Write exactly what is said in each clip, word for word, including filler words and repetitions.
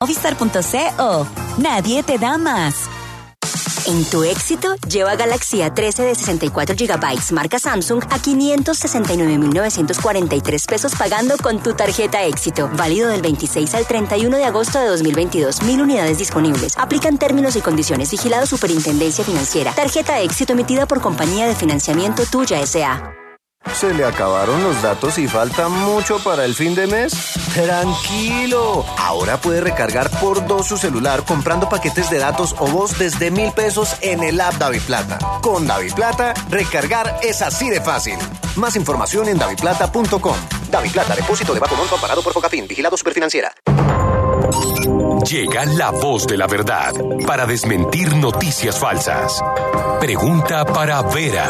Movistar punto co. Nadie te da más. En tu éxito, lleva Galaxy A trece de sesenta y cuatro gigabytes marca Samsung a quinientos sesenta y nueve mil novecientos cuarenta y tres pesos pagando con tu tarjeta Éxito. Válido del veintiséis al treinta y uno de agosto de dos mil veintidós. Mil unidades disponibles. Aplican términos y condiciones. Vigilado Superintendencia Financiera. Tarjeta Éxito emitida por Compañía de Financiamiento Tuya S A ¿Se le acabaron los datos y falta mucho para el fin de mes? ¡Tranquilo! Ahora puede recargar por dos su celular comprando paquetes de datos o voz desde mil pesos en el app DaviPlata. Con DaviPlata, recargar es así de fácil. Más información en daviplata punto com. DaviPlata, depósito de bajo monto amparado por Focafin, vigilado Superfinanciera. Llega la voz de la verdad para desmentir noticias falsas. Pregunta para Vera.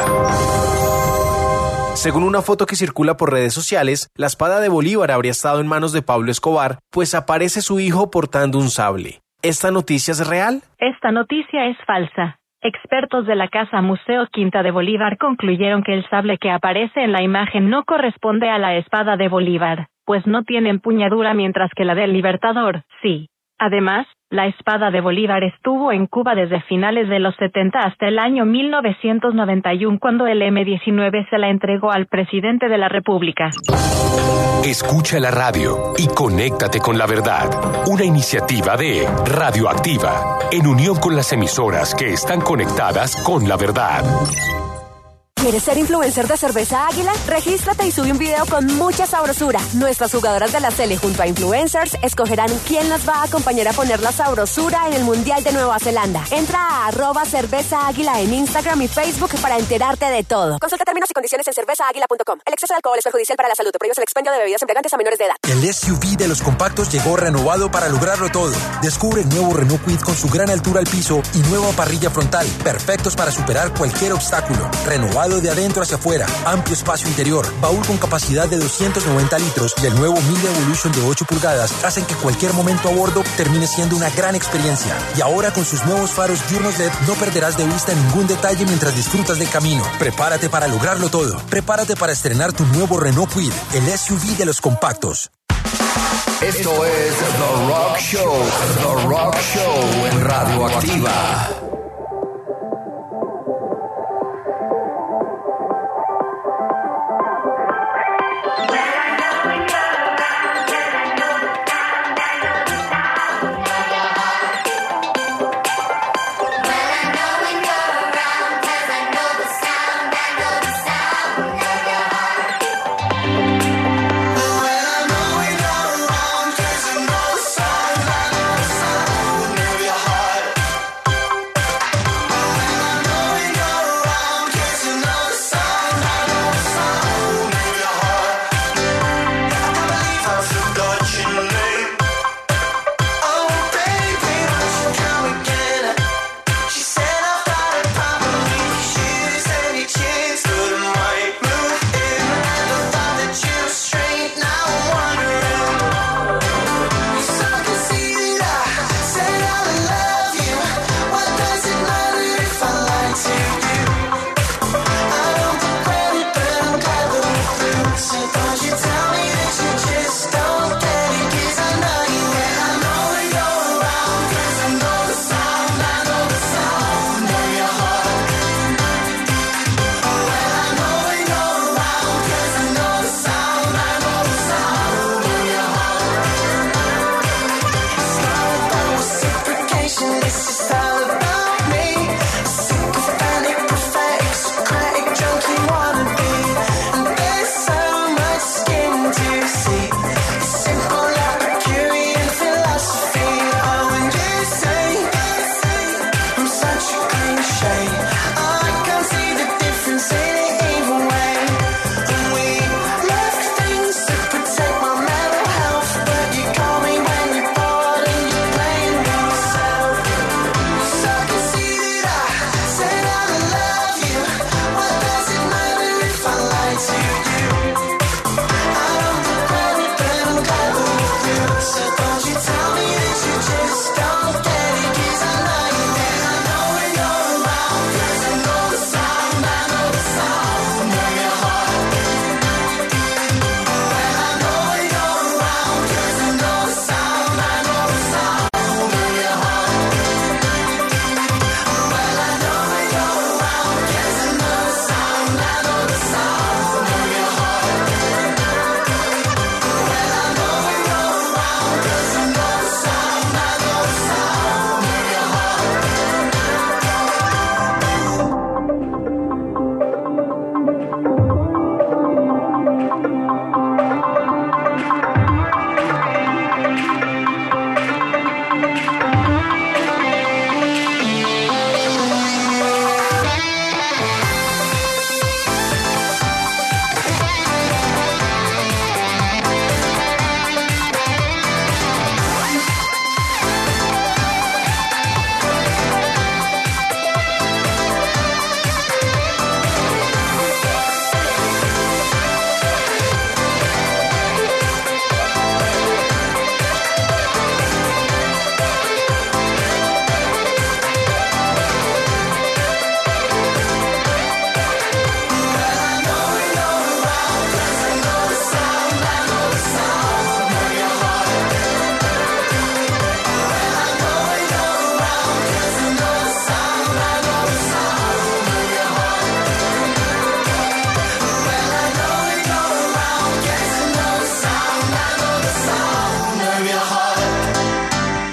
Según una foto que circula por redes sociales, la espada de Bolívar habría estado en manos de Pablo Escobar, pues aparece su hijo portando un sable. ¿Esta noticia es real? Esta noticia es falsa. Expertos de la Casa Museo Quinta de Bolívar concluyeron que el sable que aparece en la imagen no corresponde a la espada de Bolívar, pues no tiene empuñadura mientras que la del Libertador, sí. Además, la espada de Bolívar estuvo en Cuba desde finales de los setenta hasta el año mil novecientos noventa y uno, cuando el eme diecinueve se la entregó al presidente de la República. Escucha la radio y conéctate con la verdad. Una iniciativa de Radioactiva, en unión con las emisoras que están conectadas con la verdad. ¿Quieres ser influencer de Cerveza Águila? Regístrate y sube un video con mucha sabrosura. Nuestras jugadoras de la Sele junto a influencers escogerán quién nos va a acompañar a poner la sabrosura en el Mundial de Nueva Zelanda. Entra a arroba Cerveza Águila en Instagram y Facebook para enterarte de todo. Consulta términos y condiciones en cerveza águila punto com. El exceso de alcohol es perjudicial para la salud. Prohíbe el expendio de bebidas embriagantes a menores de edad. El S U V de los compactos llegó renovado para lograrlo todo. Descubre el nuevo Renault Kwid con su gran altura al piso y nueva parrilla frontal, perfectos para superar cualquier obstáculo. Renovado de adentro hacia afuera, amplio espacio interior, baúl con capacidad de doscientos noventa litros y el nuevo Mille Evolution de ocho pulgadas hacen que cualquier momento a bordo termine siendo una gran experiencia. Y ahora con sus nuevos faros diurnos L E D no perderás de vista ningún detalle mientras disfrutas del camino. Prepárate para lograrlo todo. Prepárate para estrenar tu nuevo Renault Kwid, el S U V de los compactos. Esto es The Rock Show, The Rock Show en Radioactiva.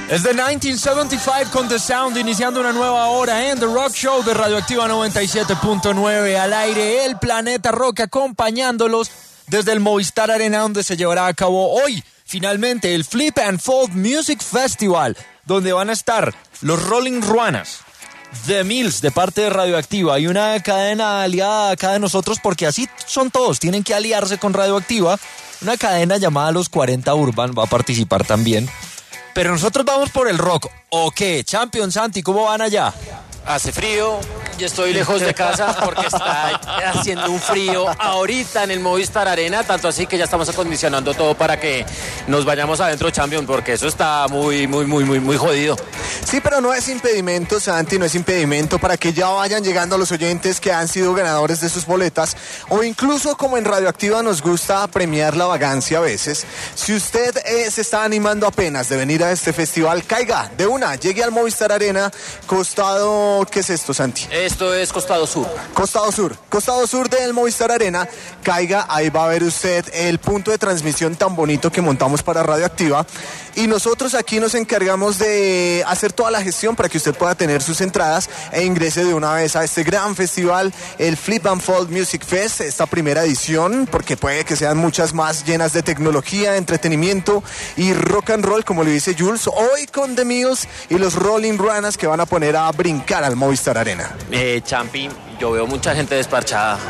Es de mil novecientos setenta y cinco con The Sound, iniciando una nueva hora en The Rock Show de Radioactiva noventa y siete punto nueve. Al aire, el Planeta Rock, acompañándolos desde el Movistar Arena, donde se llevará a cabo hoy, finalmente, el Flip and Fold Music Festival, donde van a estar los Rolling Ruanas, The Mills de parte de Radioactiva y una cadena aliada acá de nosotros, porque así son todos, tienen que aliarse con Radioactiva. Una cadena llamada Los cuarenta Urban va a participar también. Pero nosotros vamos por el rock. ¿O qué? Champion, Santi, ¿cómo van allá? Hace frío, yo estoy lejos de casa porque está haciendo un frío ahorita en el Movistar Arena, tanto así que ya estamos acondicionando todo para que nos vayamos adentro, Champion, porque eso está muy, muy, muy, muy, muy jodido. Sí, pero no es impedimento, Santi, no es impedimento para que ya vayan llegando los oyentes que han sido ganadores de sus boletas, o incluso, como en Radioactiva nos gusta premiar la vagancia a veces, si usted eh, se está animando apenas de venir a este festival, caiga de una, llegue al Movistar Arena, costado... ¿Qué es esto, Santi? Esto es Costado Sur. Costado Sur. Costado Sur del Movistar Arena. Caiga, ahí va a ver usted el punto de transmisión tan bonito que montamos para Radioactiva. Y nosotros aquí nos encargamos de hacer toda la gestión para que usted pueda tener sus entradas e ingrese de una vez a este gran festival, el Flip and Fold Music Fest, esta primera edición, porque puede que sean muchas más llenas de tecnología, entretenimiento y rock and roll, como le dice Jules. Hoy con The Mills y los Rolling Ruanas que van a poner a brincar al Movistar Arena. Eh, Champi, yo veo mucha gente desparchada.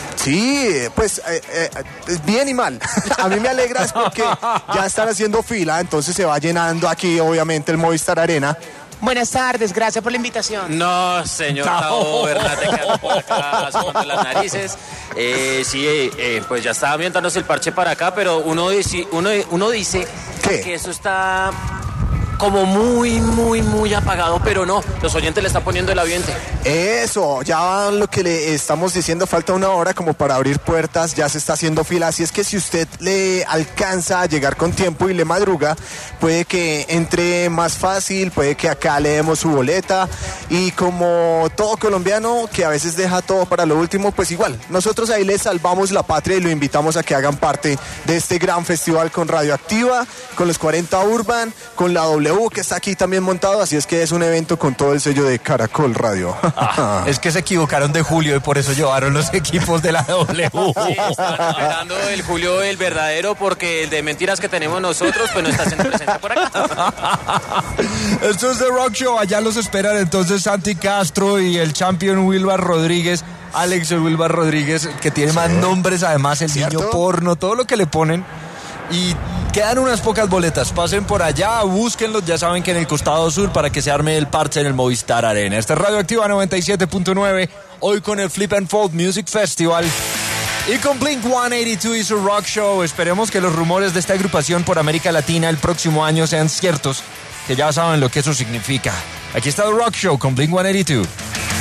Sí, pues eh, eh, bien y mal. A mí me alegra es porque ya están haciendo fila, entonces se va llenando aquí obviamente el Movistar Arena. Buenas tardes, gracias por la invitación. No, señor Tao, ¿verdad? Te quedas por acá asomando las narices. Eh, sí, eh, eh, pues ya estaba avientándose el parche para acá, pero uno dice, uno, uno dice que eso está como muy, muy, muy apagado, pero no, los oyentes le están poniendo el ambiente. Eso, ya lo que le estamos diciendo, falta una hora como para abrir puertas, ya se está haciendo fila, así es que si usted le alcanza a llegar con tiempo y le madruga, puede que entre más fácil, puede que acá le demos su boleta, y como todo colombiano que a veces deja todo para lo último, pues igual, nosotros ahí le salvamos la patria y lo invitamos a que hagan parte de este gran festival con Radioactiva, con los cuarenta Urban, con la W que está aquí también montado, así es que es un evento con todo el sello de Caracol Radio. Ah, es que se equivocaron de Julio y por eso llevaron los equipos de la W. Sí, están esperando el Julio el verdadero, porque el de mentiras que tenemos nosotros pues no está haciendo presencia por acá. Esto es The Rock Show, allá los esperan entonces Santi Castro y el Champion Wilbar Rodríguez. Alex Wilbar Rodríguez, que tiene sí. más nombres además, el ¿cierto? Niño porno, todo lo que le ponen. Y quedan unas pocas boletas, pasen por allá, búsquenlos, ya saben que en el Costado Sur, para que se arme el parche en el Movistar Arena. Esta es Radioactiva noventa y siete punto nueve, hoy con el Flip and Fold Music Festival y con Blink ciento ochenta y dos y su Rock Show. Esperemos que los rumores de esta agrupación por América Latina el próximo año sean ciertos, que ya saben lo que eso significa. Aquí está The Rock Show con Blink ciento ochenta y dos.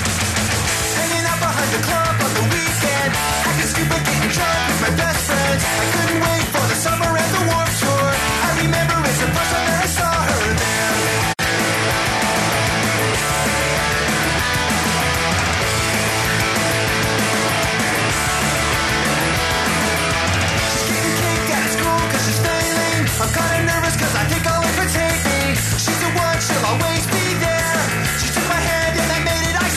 I'm kinda nervous cause I think I'll overtake me. She's the one, she'll always be there. She took my hand and I made it, I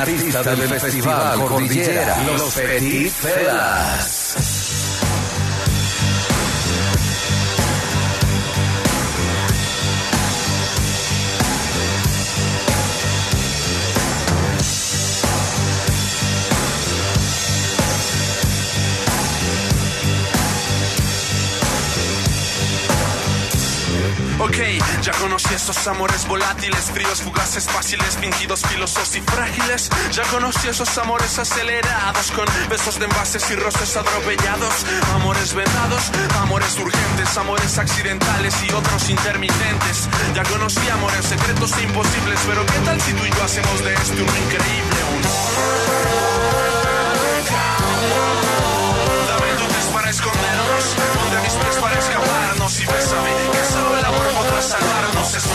artista del Festival Cordillera, los Petit Felas. Ok, ya conocí esos amores volátiles, fríos, fugaces, fáciles, fingidos, filosos y frágiles. Ya conocí esos amores acelerados, con besos de envases y roces atropellados. Amores vendados, amores urgentes, amores accidentales y otros intermitentes. Ya conocí amores secretos e imposibles, pero ¿qué tal si tú y yo hacemos de este uno increíble? Un... Dame tu test para escondernos, ponte a mis pies para escaparnos y bésame, que solo el amor podrá salvarnos. Es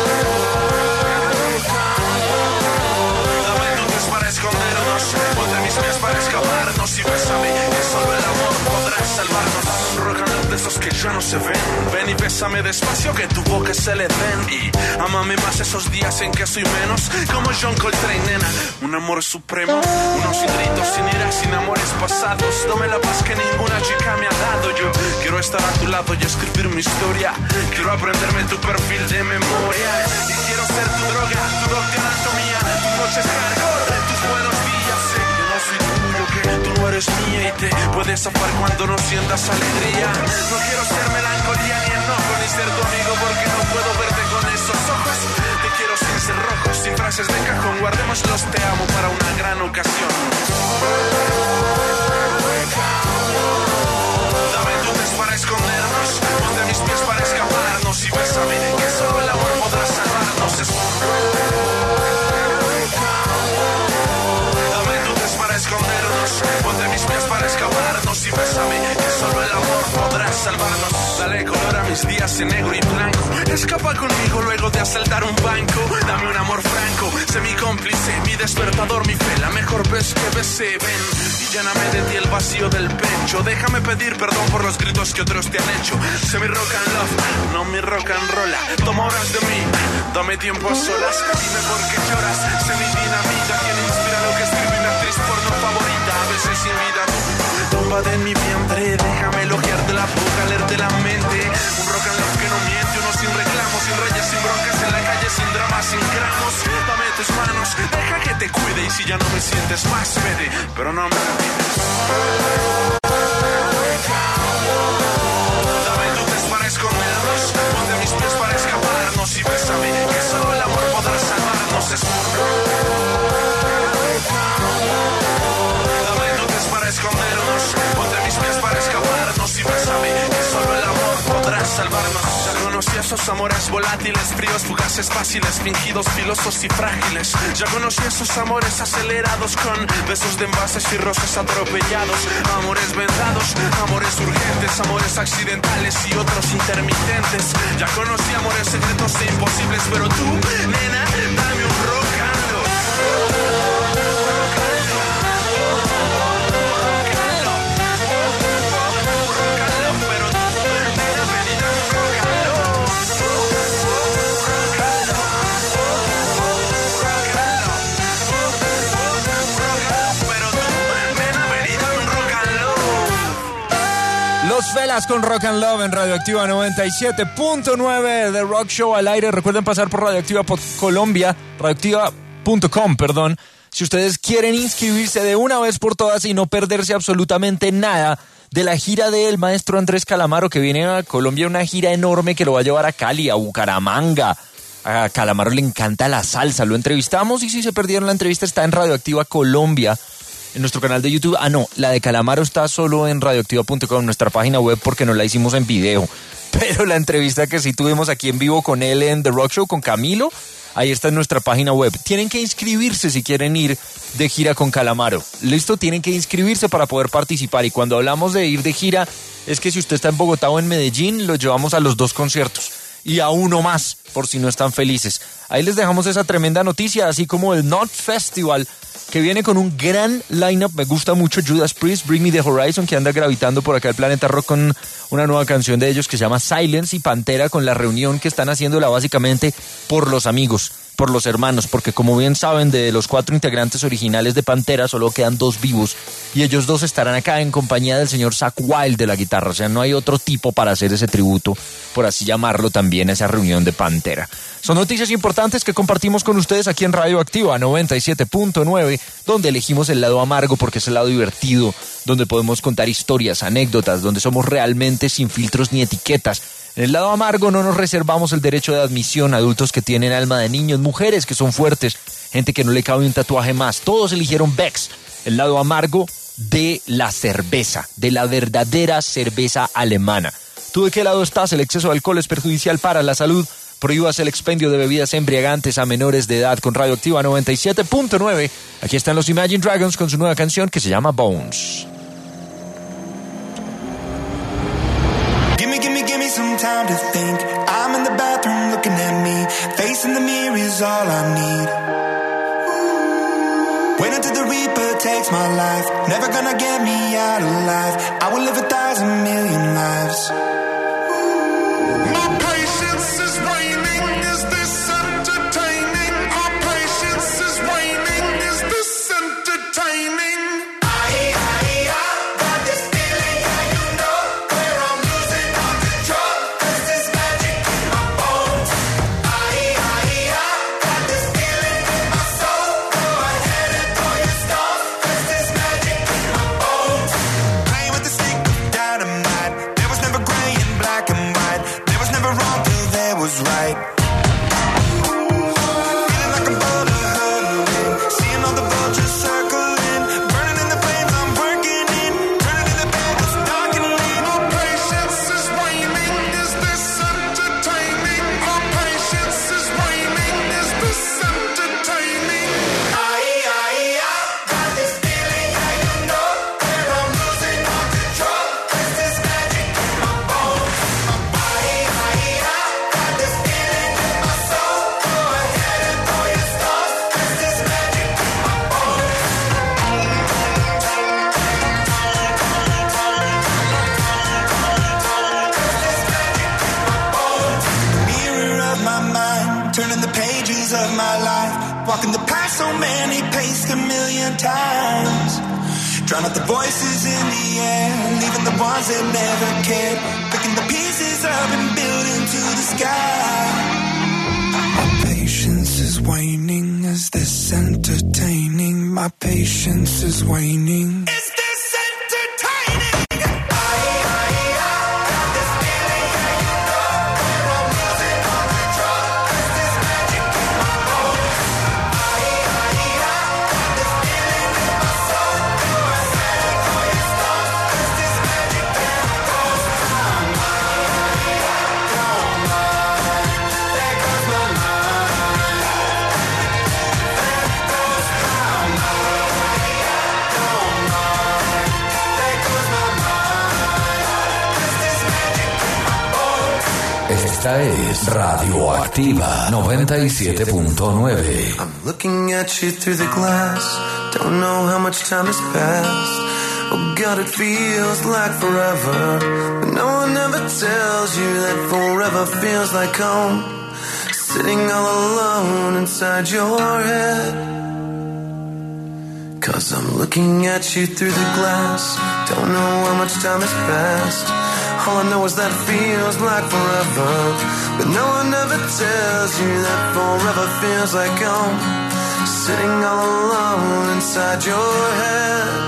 Dame tu test para escondernos, ponte a mis pies para escaparnos y bésame, que solo el amor podrá salvarnos. Rock and roll de esos que ya no se ven. Ven y bésame despacio, que tu boca se le den. Y amame más esos días en que soy menos, como John Coltrane, nena. Un amor supremo, unos sin gritos, sin ira, sin amores pasados. Dame la paz que ninguna chica me ha dado. Yo quiero estar a tu lado y escribir mi historia. Quiero aprenderme tu perfil de memoria. Y quiero ser tu droga, tu doctor anatomía, tus noches hardcore, tus buenos días. Sé que no soy tuyo, que tú no eres mía y te puedes zafar cuando no sientas alegría. No quiero ser melancolía ni enojo, ni ser tu amigo porque no puedo verte con esos ojos. Te quiero sin ser rojo, sin frases de cajón. Guardemos los te amo para una gran ocasión. Dame tu test para escondernos, ponte a mis pies para escaparnos y bésame, que solo el amor podrá salvarnos. Es... Dame tu test para escondernos, ponte a mis pies para escaparnos y bésame, que solo el amor podrá salvarnos. Dale color a mis días en negro y blanco. Escapa conmigo luego de asaltar un banco. Dame un amor franco, sé mi cómplice, mi despertador, mi fe, la mejor vez que besé. Ven y lléname de ti el vacío del pecho. Déjame pedir perdón por los gritos que otros te han hecho. Sé mi rock and love, no mi rock and roll. Toma horas de mí, dame tiempo a solas. Dime por qué lloras, sé mi dinamita. Quien inspira lo que escribe mi actriz porno favorita. A veces sin vida tú, tómbate en mi vientre. Déjame elogiarte la boca, leerte la mente. Un rock and love que no miente, uno sin reclamos, sin rayas, sin broncas en la calle, sin dramas, sin gramos. Dame tus manos, deja que te cuide. Y si ya no me sientes más, vete, pero no me olvides. Dame tu test para escondernos, ponte a mis pies para escaparnos y bésame, que solo el amor podrá salvarnos. Es... Dame tu test para escondernos, ponte a mis pies para escaparnos y bésame, que solo el amor podrá salvarnos. Ya conocí esos amores volátiles, fríos, fugaces, fáciles, fingidos, filosos y frágiles. Ya conocí esos amores acelerados, con besos de envases y roces atropellados. Amores vendados, amores urgentes, amores accidentales y otros intermitentes. Ya conocí amores secretos e imposibles, pero tú, nena, dame un rock and roll. Los Felas con Rock and Love en Radioactiva noventa y siete punto nueve, The Rock Show al aire. Recuerden pasar por Radioactiva Colombia, radioactiva punto com, perdón, si ustedes quieren inscribirse de una vez por todas y no perderse absolutamente nada de la gira del maestro Andrés Calamaro, que viene a Colombia, una gira enorme que lo va a llevar a Cali, a Bucaramanga. A Calamaro le encanta la salsa, lo entrevistamos y si se perdieron la entrevista está en Radioactiva Colombia, en nuestro canal de YouTube. Ah, no, la de Calamaro está solo en radioactiva punto com, nuestra página web, porque no la hicimos en video. Pero la entrevista que sí tuvimos aquí en vivo con él en The Rock Show, con Camilo, ahí está en nuestra página web. Tienen que inscribirse si quieren ir de gira con Calamaro. ¿Listo? Tienen que inscribirse para poder participar. Y cuando hablamos de ir de gira, es que si usted está en Bogotá o en Medellín, los llevamos a los dos conciertos. Y a uno más, por si no están felices. Ahí les dejamos esa tremenda noticia, así como el Not Festival, que viene con un gran lineup. Me gusta mucho Judas Priest, Bring Me the Horizon, que anda gravitando por acá el Planeta Rock con una nueva canción de ellos que se llama Silence, y Pantera con La Reunión, que están haciéndola básicamente por los amigos. por los hermanos, porque como bien saben, de los cuatro integrantes originales de Pantera solo quedan dos vivos y ellos dos estarán acá en compañía del señor Zakk Wylde de la guitarra. O sea, no hay otro tipo para hacer ese tributo, por así llamarlo, también a esa reunión de Pantera. Son noticias importantes que compartimos con ustedes aquí en Radio Activa noventa y siete punto nueve, donde elegimos el lado amargo porque es el lado divertido, donde podemos contar historias, anécdotas, donde somos realmente sin filtros ni etiquetas. En el lado amargo no nos reservamos el derecho de admisión a adultos que tienen alma de niños, mujeres que son fuertes, gente que no le cabe un tatuaje más. Todos eligieron Beck's, el lado amargo de la cerveza, de la verdadera cerveza alemana. ¿Tú de qué lado estás? El exceso de alcohol es perjudicial para la salud. Prohíbas el expendio de bebidas embriagantes a menores de edad con Radio Activa noventa y siete punto nueve. Aquí están los Imagine Dragons con su nueva canción que se llama Bones. Gimme, gimme, gimme some time to think. I'm in the bathroom looking at me. Facing the mirror is all I need. Wait until the Reaper takes my life. Never gonna get me out alive. I will live a thousand million lives. My patience is waning. Is this entertaining? Our patience is waning. Is this entertaining? Walking the path so many paced a million times. Drown out the voices in the air, leaving the ones that never cared. Picking the pieces up and building to the sky. My patience is waning. Is this entertaining? My patience is waning. Is this entertaining? Esta es Radio Activa noventa y siete punto nueve. I'm looking at you through the glass. Don't know how much time has passed. Oh God, it feels like forever. But no one ever tells you that forever feels like home. Sitting all alone inside your head. Cause I'm looking at you through the glass. Don't know how much time has passed. All I know is that it feels like forever. But no one ever tells you that forever feels like home. Sitting all alone inside your head.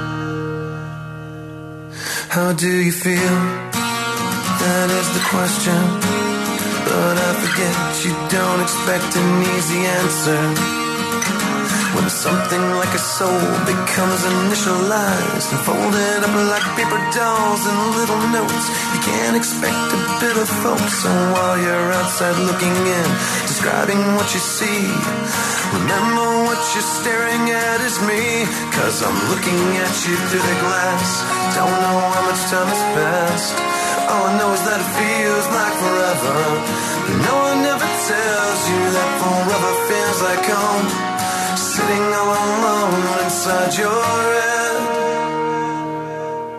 How do you feel? That is the question. But I forget you don't expect an easy answer. When something like a soul becomes initialized and folded up like paper dolls and little notes, you can't expect a bit of hope. So while you're outside looking in, describing what you see, remember what you're staring at is me. Cause I'm looking at you through the glass. Don't know how much time has passed. All I know is that it feels like forever. But no one ever tells you that forever feels like home. Sitting all alone inside your head.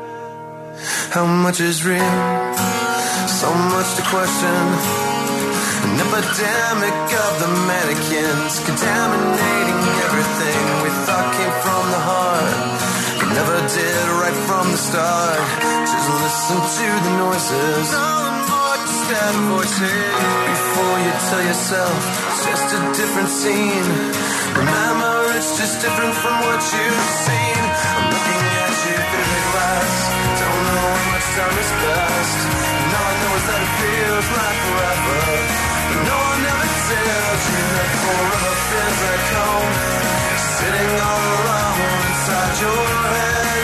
How much is real? So much to question. An epidemic of the mannequins, contaminating everything we thought came from the heart. We never did right from the start. Just listen to the noises, all the more distant voices. Before you tell yourself it's just a different scene, remember it's just different from what you've seen. I'm looking at you through the glass, don't know how much time has passed, and all I know is that it feels like forever. But no one ever tells you that forever feels like home, sitting all alone inside your head.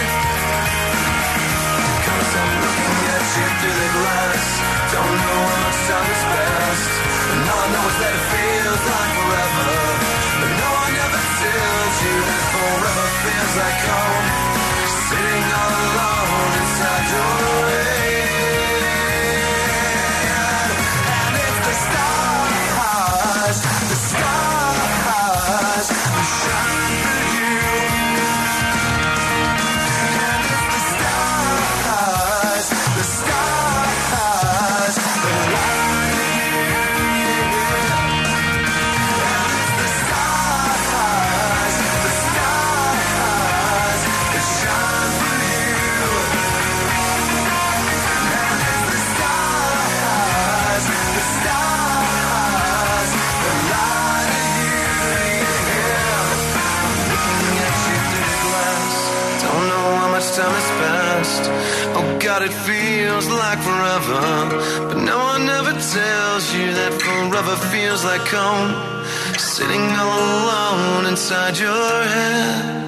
Cause I'm looking at you through the glass, don't know how much time has passed, and all I know is that it feels like forever. But no one ever tells you that forever feels like home, sitting all alone inside your head. And it's the stars, the stars, who shine for you. And it's the stars, the stars, that light you. And it's the stars, the stars, that shine for you. And it's the stars, the stars, that light you. I'm looking at you through the glass, don't know how much time has passed. Oh God, it feels like forever, but no one ever tells you that forever feels like home, sitting all alone inside your head.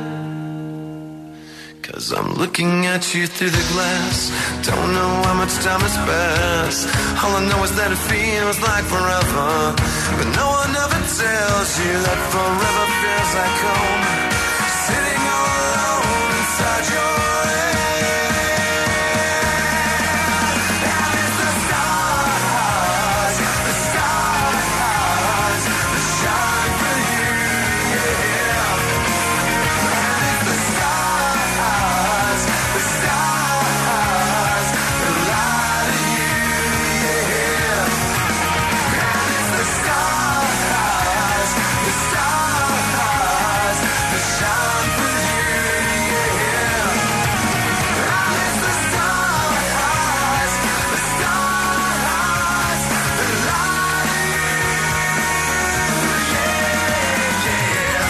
Cause I'm looking at you through the glass, don't know how much time has passed. All I know is that it feels like forever, but no one ever tells you that forever feels like home, sitting all alone inside your head. And it's the stars, the stars, that shine for you, yeah. And it's the stars, the stars, that light you, yeah. And it's the stars, the stars, that shine for you, yeah. And it's the stars, the stars, that light you, yeah, yeah.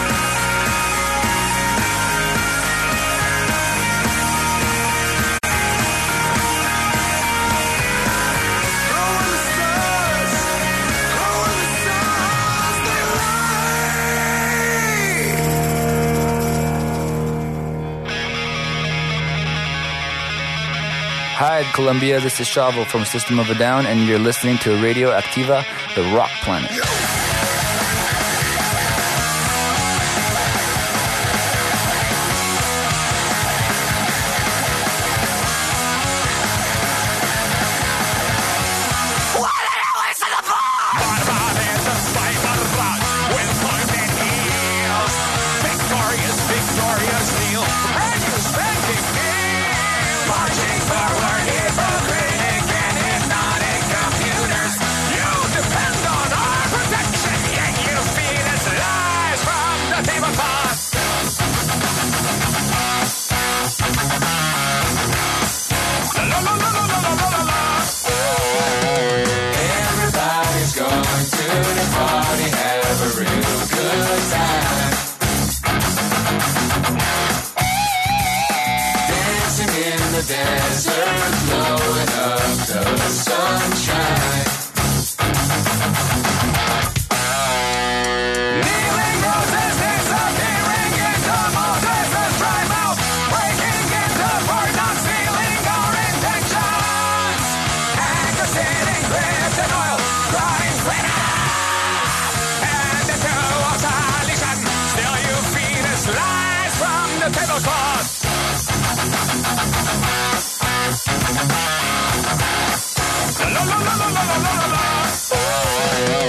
Hi, Colombia. This is Chavo from System of a Down, and you're listening to Radio Activa, the Rock Planet. Marching forward, hypocritic and hypnotic computers. You depend on our protection, yet you feed us lies from the tablecloth. La la la la la la la la. Everybody's going to the party, have a real good time. In the desert, blowing up the sunshine. Kneeling roses disappearing into Moses' dry mouth, breaking into port, not sealing our intentions. Anchor sitting cliffs in oil, crying cleaner. And into our solution, still you feed us lies from the tablecloth. La la la la la la la la la.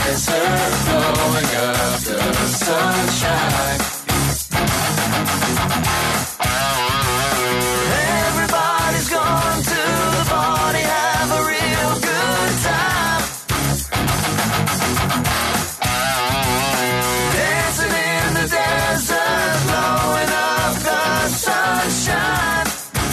desert, blowing up the sunshine. Everybody's gone to the party, have a real good time. Dancing in the desert, blowing up the sunshine.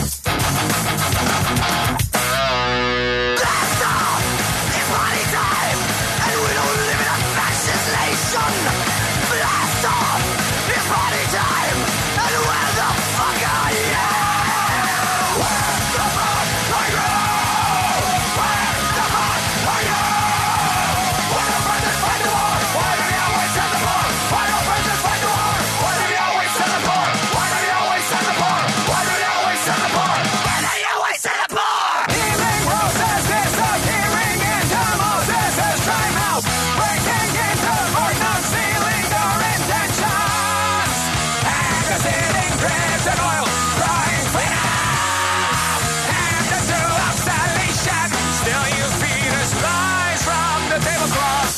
Blast off! It's party time, and we don't live in a fascist nation. Blast off! It's party time, and where the fuck are you? Where the fuck are you? Where the fuck are you? Why don't friends fight the war? Why do you always send the war? Why don't friends fight the war? Why do you always send the war? Why do you always send the war? Why do you always send the war? Why do you always send the war? Healing process disappearing into Moses' time out. Breaking into void, not sealing their intentions. And the ceiling drips in oil, crying freedom. And the two of salvation, still you feed us lies from the tablecloth.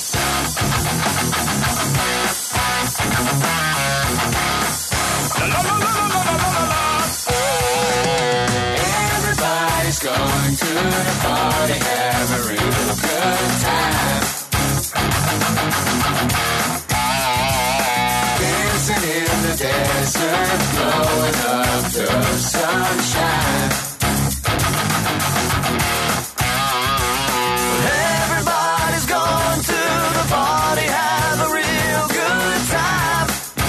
La la la la la la la la la. Everybody's going to the party, have a real good time. Dancing in the desert, blowing up the sunshine. Everybody's gone to the party, have a real good time.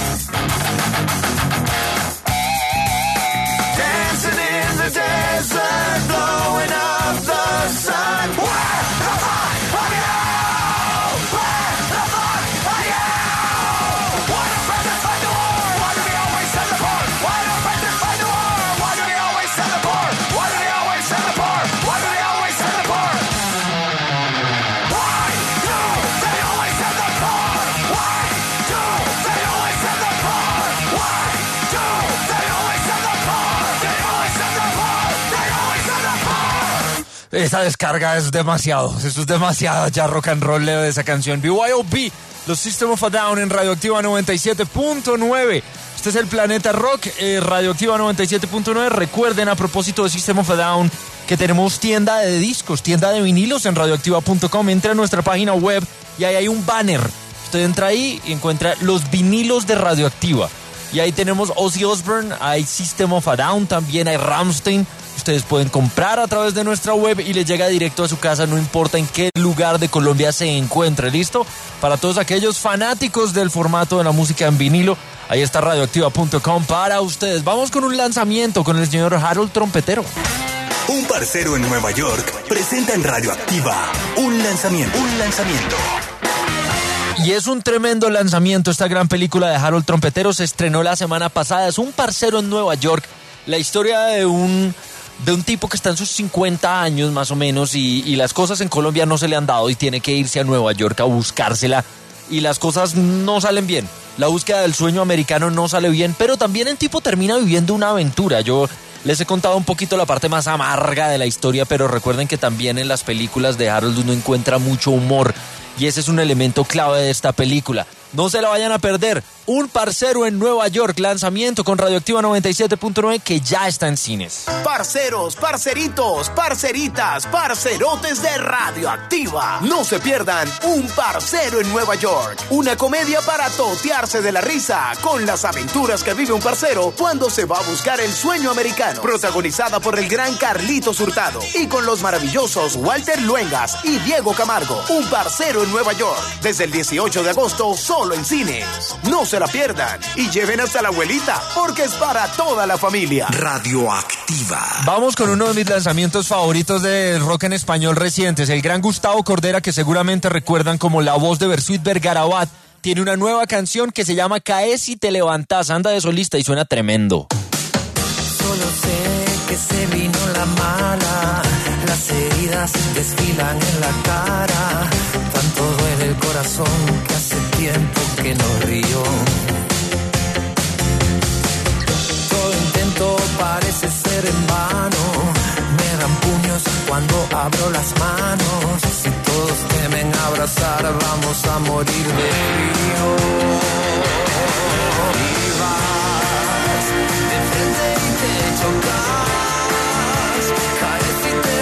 Dancing in the desert, blowing up the sun. Where the fuck are you? Where the fuck are you? Why don't friends fight the war? Why do they always send the war? Why don't friends fight the war? Why do they always send the war? Why do they always send the war? Why do they always send the war? Why do they always send the war? Why do they always send the war? Why do they always send the war? They always send the war. They always send the war. Esa descarga es demasiado, eso es demasiado ya rock and roll de esa canción. B Y O B, los System of a Down en Radioactiva noventa y siete punto nueve. Este es el Planeta Rock, eh, Radioactiva noventa y siete punto nueve. Recuerden, a propósito de System of a Down, que tenemos tienda de discos, tienda de vinilos en radioactiva punto com. Entra a nuestra página web y ahí hay un banner. Usted entra ahí y encuentra los vinilos de Radioactiva. Y ahí tenemos Ozzy Osbourne, hay System of a Down, también hay Rammstein. Ustedes pueden comprar a través de nuestra web y les llega directo a su casa, no importa en qué lugar de Colombia se encuentre. ¿Listo? Para todos aquellos fanáticos del formato de la música en vinilo, ahí está radioactiva punto com para ustedes. Vamos con un lanzamiento con el señor Harold Trompetero. Un parcero en Nueva York presenta en Radioactiva un lanzamiento. Un lanzamiento. Y es un tremendo lanzamiento. Esta gran película de Harold Trompetero se estrenó la semana pasada. Es un parcero en Nueva York. La historia de un, de un tipo que está en sus cincuenta años más o menos y, y las cosas en Colombia no se le han dado y tiene que irse a Nueva York a buscársela y las cosas no salen bien. La búsqueda del sueño americano no sale bien, pero también el tipo termina viviendo una aventura. Yo les he contado un poquito la parte más amarga de la historia, pero recuerden que también en las películas de Harold uno encuentra mucho humor. Y ese es un elemento clave de esta película. No se la vayan a perder. Un parcero en Nueva York, lanzamiento con Radioactiva noventa y siete punto nueve que ya está en cines. Parceros, parceritos, parceritas, parcerotes de Radioactiva. No se pierdan Un Parcero en Nueva York. Una comedia para totearse de la risa con las aventuras que vive un parcero cuando se va a buscar el sueño americano. Protagonizada por el gran Carlitos Hurtado y con los maravillosos Walter Luengas y Diego Camargo. Un Parcero en Nueva York. Desde el dieciocho de agosto, solo en cines. No se la pierdan y lleven hasta la abuelita porque es para toda la familia. Radioactiva. Vamos con uno de mis lanzamientos favoritos del rock en español recientes. El gran Gustavo Cordera, que seguramente recuerdan como la voz de Bersuit Vergarabat, tiene una nueva canción que se llama Caes y te levantás. Anda de solista y suena tremendo. Solo sé que se vino la mala, las heridas desfilan en la cara, tanto duele el corazón que hace tiempo que no río. Todo intento parece ser en vano, me dan puños cuando abro las manos, si todos temen abro abrazar, vamos a morir de frío. Y vas de frente y te chocas, caes y te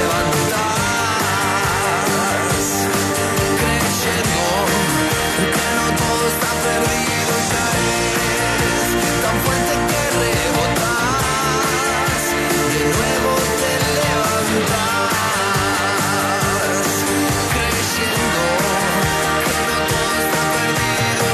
levantas, creyendo que no todo está perdido y caes tan fuerte que rebotas, de nuevo te levantas, creyendo que no todo está perdido.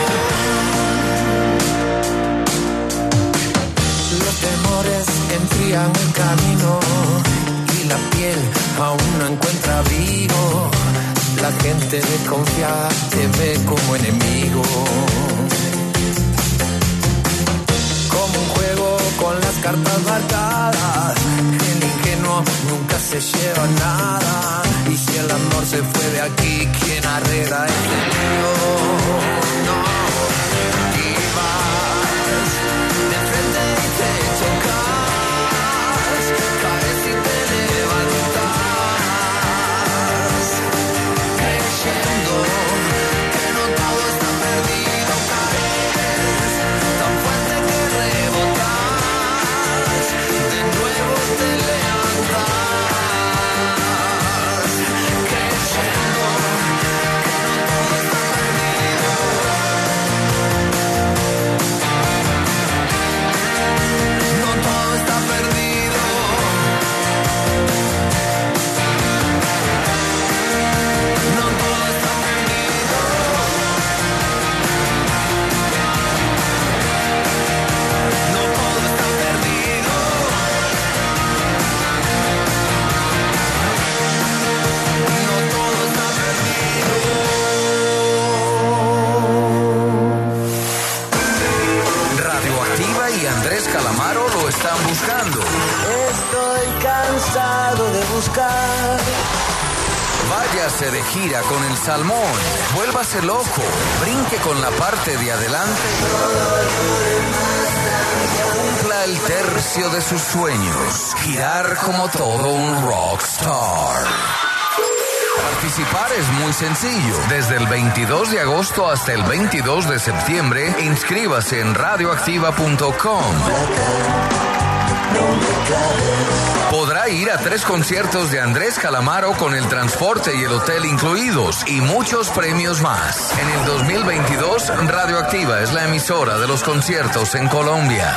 Los temores enfrían el camino y la piel aún no encuentra abrigo. La gente desconfiada te ve como enemigo. Como un juego con las cartas marcadas, el ingenuo nunca se lleva nada. Y si el amor se fue de aquí, ¿quién arregla este lío? No. Y vas de frente y te chocas, caes y te levantas, creyendo que no todo está perdido, caes tan fuerte que rebotas, de nuevo te levantas, creyendo que no todo está perdido. No todo está perdido. No todo está perdido. No todo está perdido. No todo está perdido. Radioactiva y Andrés Calamaro lo están buscando. Estoy cansado de buscar. Váyase de gira con el Salmón, vuélvase loco, brinque con la parte de adelante, cumpla el tercio de sus sueños, girar como todo un rockstar. Participar es muy sencillo. Desde el veintidós de agosto hasta el veintidós de septiembre, inscríbase en radioactiva punto com. Podrá ir a tres conciertos de Andrés Calamaro con el transporte y el hotel incluidos y muchos premios más. En el dos mil veintidós, Radioactiva es la emisora de los conciertos en Colombia.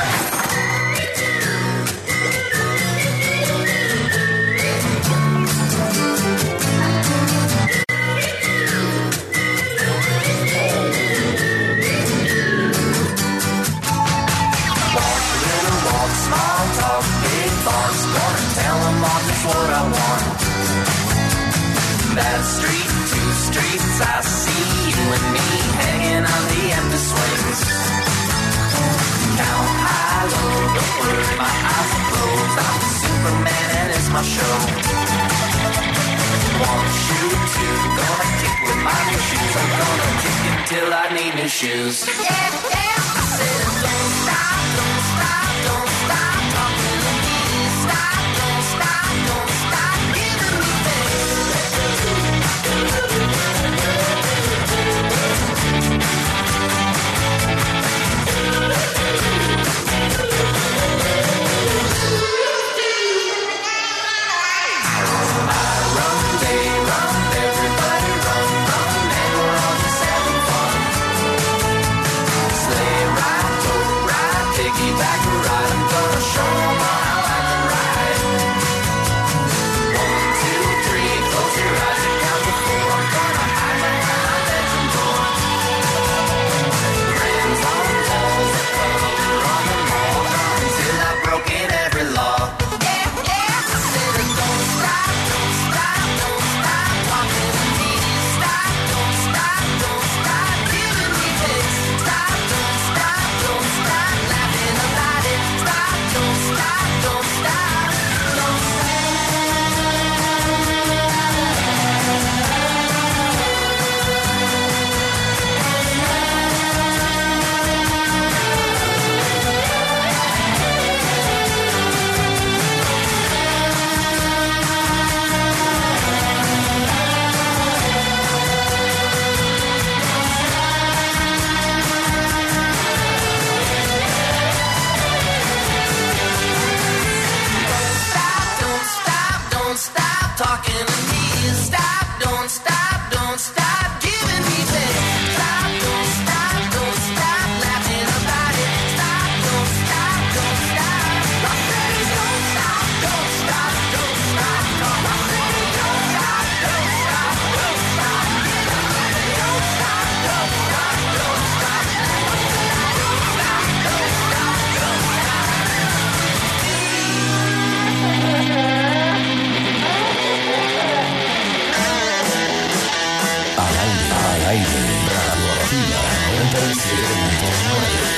That street, two streets, I see you and me hanging on the empty swings. Count high, low, don't worry, my eyes are closed. I'm Superman and it's my show. One shoe, two, gonna kick with my new shoes. I'm gonna kick until I need new shoes. Yeah, yeah, I said don't stop, don't stop, don't stop talking to me. Stop, don't stop, don't stop giving me things. Everybody run, run, and we're all just having fun. Slave noventa y siete punto nueve.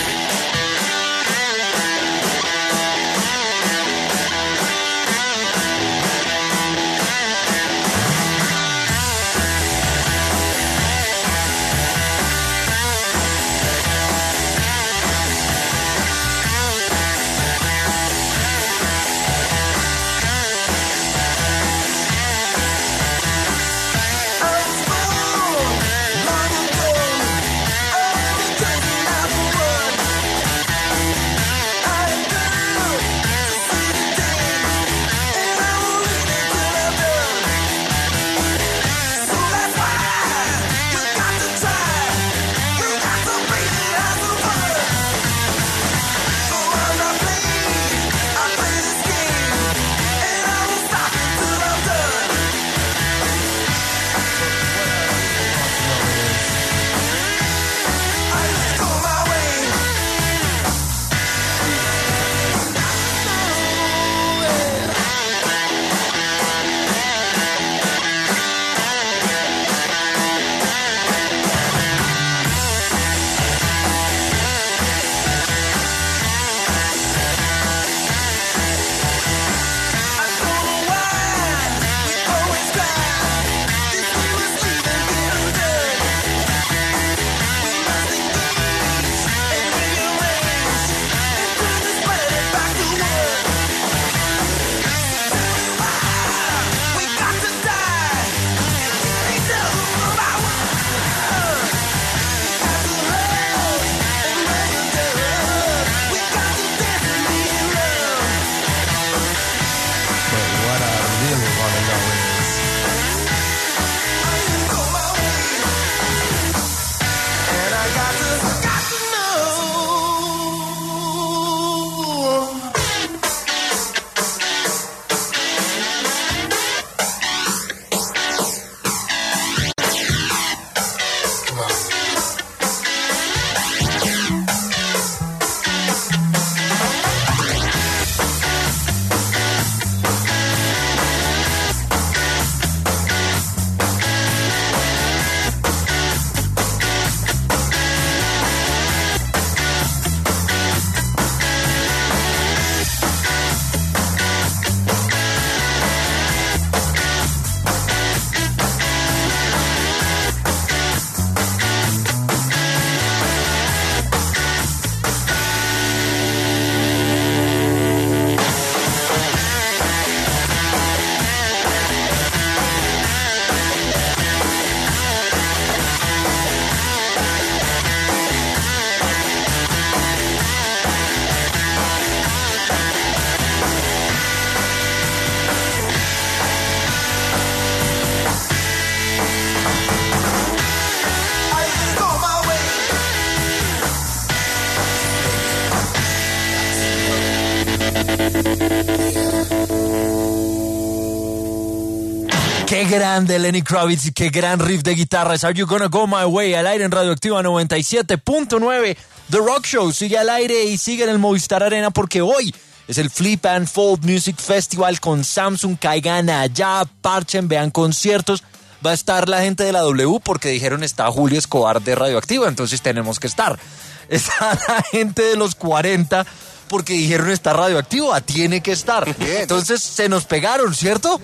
Qué grande Lenny Kravitz y qué gran riff de guitarra. Es Are You Gonna Go My Way, al aire en Radioactiva noventa y siete punto nueve. The Rock Show sigue al aire y sigue en el Movistar Arena porque hoy es el Flip and Fold Music Festival con Samsung. Caigan allá, parchen, vean conciertos. Va a estar la gente de la W porque dijeron está Julio Escobar de Radioactiva, entonces tenemos que estar. Está la gente de los cuarenta porque dijeron está Radioactiva, tiene que estar. Bien. Entonces se nos pegaron, ¿cierto?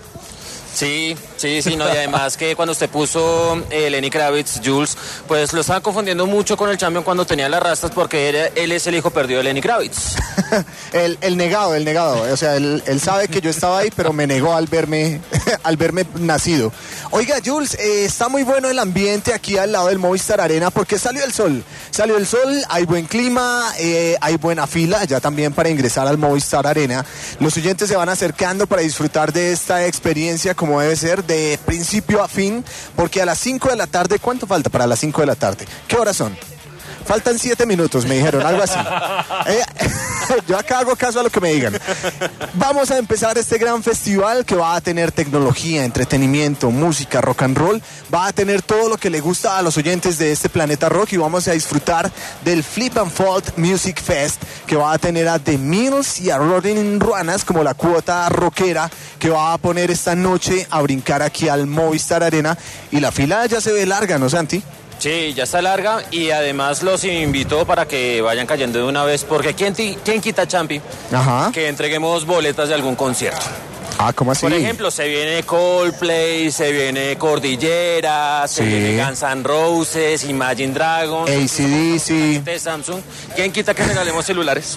Sí, sí, sí, no, y además que cuando usted puso eh, Lenny Kravitz, Jules, pues lo estaban confundiendo mucho con el Champion cuando tenía las rastas porque era, él es el hijo perdido de Lenny Kravitz. el, el negado, el negado, o sea, él, él sabe que yo estaba ahí, pero me negó al verme, al verme nacido. Oiga, Jules, eh, está muy bueno el ambiente aquí al lado del Movistar Arena porque salió el sol, salió el sol, hay buen clima, eh, hay buena fila ya también para ingresar al Movistar Arena. Los oyentes se van acercando para disfrutar de esta experiencia como debe ser, de principio a fin, porque a las cinco de la tarde, ¿cuánto falta para las cinco de la tarde? ¿Qué horas son? Faltan siete minutos, me dijeron, algo así. Eh, yo acá hago caso a lo que me digan. Vamos a empezar este gran festival que va a tener tecnología, entretenimiento, música, rock and roll. Va a tener todo lo que le gusta a los oyentes de este planeta rock y vamos a disfrutar del Flip and Fold Music Fest que va a tener a The Mills y a Rodin Ruanas como la cuota rockera que va a poner esta noche a brincar aquí al Movistar Arena. Y la fila ya se ve larga, ¿no, Santi? Sí, ya está larga y además los invito para que vayan cayendo de una vez, porque ¿quién, ti- quién quita, Champi? Ajá. Que entreguemos boletas de algún concierto. Ah, ¿cómo así? Por ejemplo, se viene Coldplay, se viene Cordillera, se Sí. viene Guns N' Roses, Imagine Dragons, A C D C. de Samsung. ¿Quién quita que regalemos celulares?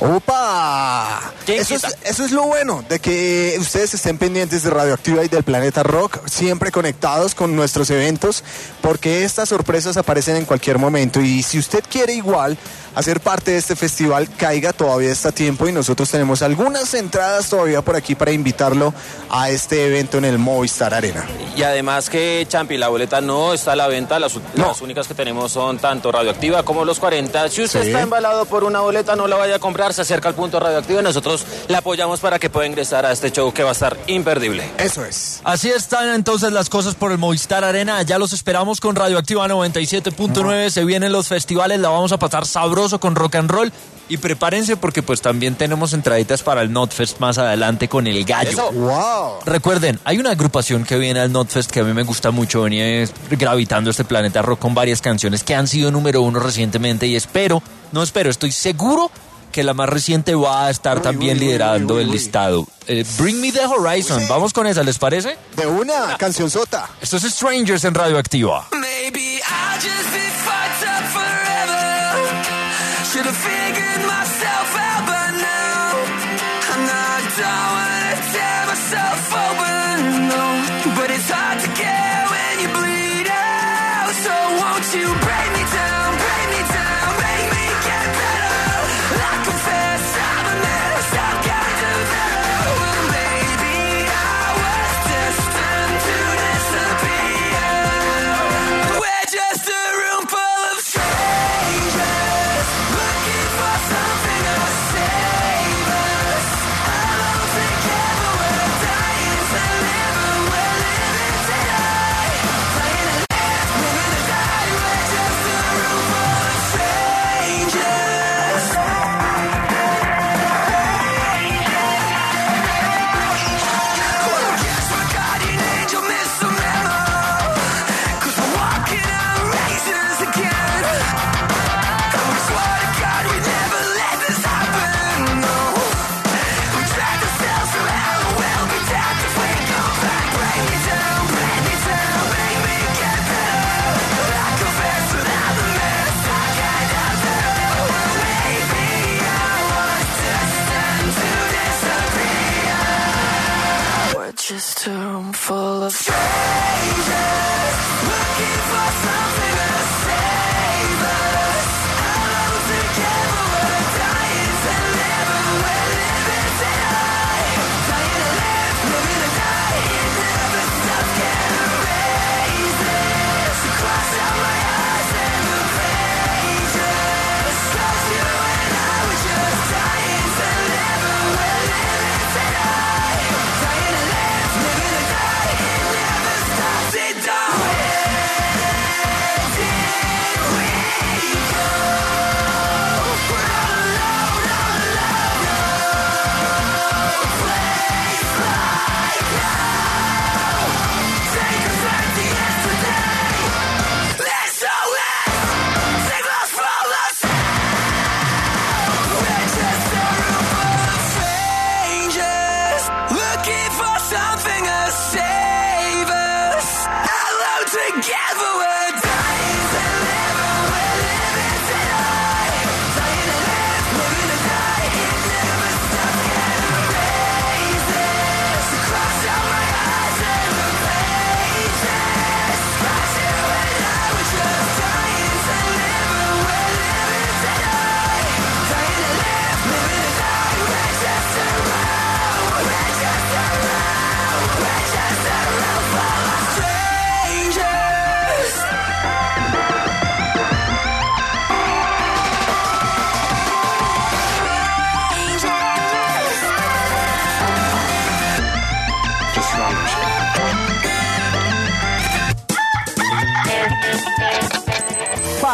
¡Opa! Eso es, eso es lo bueno, de que ustedes estén pendientes de Radioactiva y del Planeta Rock, siempre conectados con nuestros eventos, porque estas sorpresas aparecen en cualquier momento. Y si usted quiere igual hacer parte de este festival, caiga, todavía está a tiempo y nosotros tenemos algunas entradas todavía por aquí para invitarlo a este evento en el Movistar Arena. Y además que, Champi, la boleta no está a la venta, las, No. las únicas que tenemos son tanto Radioactiva como los cuarenta. Si usted Sí. está embalado por una boleta, no la vaya a comprar, se acerca al punto Radioactiva y nosotros la apoyamos para que pueda ingresar a este show que va a estar imperdible. Eso es. Así están entonces las cosas por el Movistar Arena. Ya los esperamos con Radioactiva noventa y siete punto nueve. Se vienen los festivales, la vamos a pasar sabroso con rock and roll. Y prepárense porque pues también tenemos entraditas para el Notfest más adelante con El Gallo. Eso. ¡Wow! Recuerden, hay una agrupación que viene al Notfest que a mí me gusta mucho, venía gravitando este Planeta Rock con varias canciones que han sido número uno recientemente y espero, no espero, estoy seguro que la más reciente va a estar también liderando el listado. Eh, Bring Me the Horizon, vamos con esa, ¿les parece? De una canción sota. Esto es Strangers en Radioactiva. Maybe I'll just be fucked up forever. Should have figured myself out by now. I'm not don't wanna tear myself open, no. But it's hard to care when you bleed out. So won't you break me down, break me down, make me get better. I confess I'm a mess, I've got to know. Maybe I was destined to disappear. We're just a room full of strangers, looking for something to save us. Alone together, we're dying to live, and we're living together.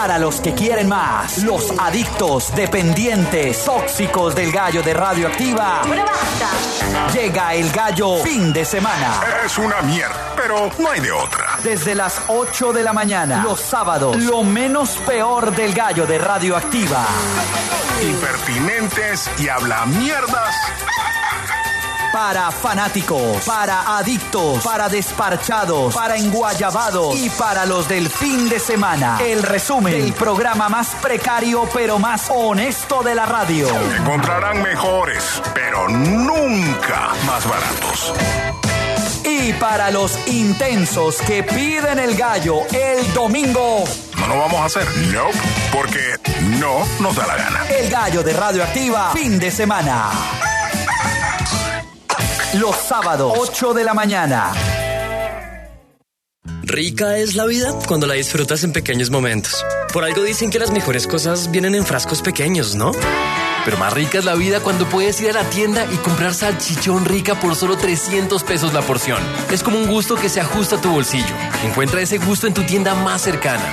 Para los que quieren más, los adictos, dependientes, tóxicos del gallo de Radioactiva. ¡Pero basta! Llega el gallo fin de semana. Es una mierda, pero no hay de otra. Desde las ocho de la mañana, los sábados, lo menos peor del gallo de Radioactiva. Impertinentes y habla mierdas. Para fanáticos, para adictos, para desparchados, para enguayabados y para los del fin de semana. El resumen del programa más precario pero más honesto de la radio. Encontrarán mejores, pero nunca más baratos. Y para los intensos que piden el gallo el domingo. No lo vamos a hacer, no, porque no nos da la gana. El gallo de Radioactiva, fin de semana. Los sábados, ocho de la mañana. Rica es la vida cuando la disfrutas en pequeños momentos. Por algo dicen que las mejores cosas vienen en frascos pequeños, ¿no? Pero más rica es la vida cuando puedes ir a la tienda y comprar salchichón Rica por solo trescientos pesos la porción. Es como un gusto que se ajusta a tu bolsillo. Encuentra ese gusto en tu tienda más cercana.